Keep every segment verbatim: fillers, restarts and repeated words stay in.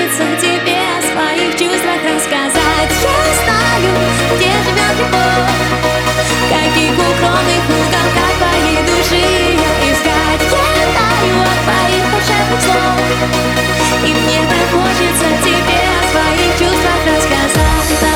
хочется тебе о своих чувствах рассказать. Я знаю, где живет любовь, в каких укромных уголках твоей души ее искать. Я знаю о твоих волшебных слов, и мне так хочется тебе о своих чувствах рассказать.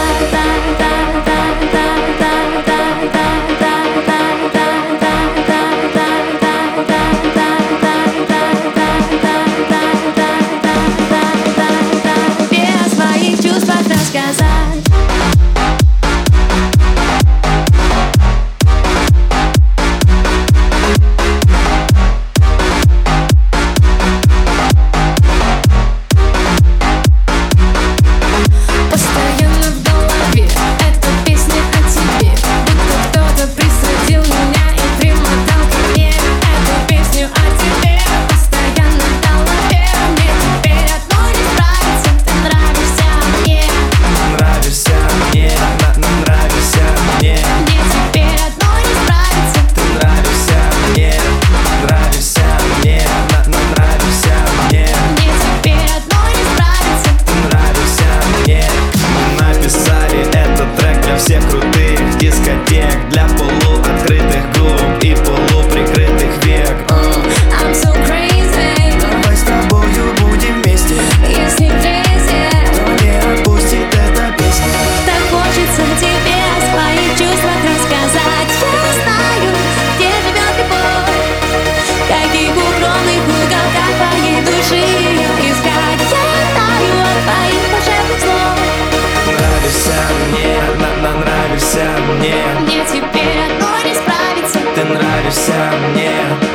Всех крутых дискотек, для полуоткрытых губ и полуприкрытых век. I'm so crazy. Давай с тобою будем вместе. Если crazy, то не отпустит эта песня. так хочется тебе о своих чувствах рассказать. Я знаю, где живет любовь, в каких укромных уголках твоей души ее искать. Я знаю о твоих волшебных слов. Нравишься мне, на, на, нравишься мне. Мне теперь одной не справиться. Ты нравишься мне.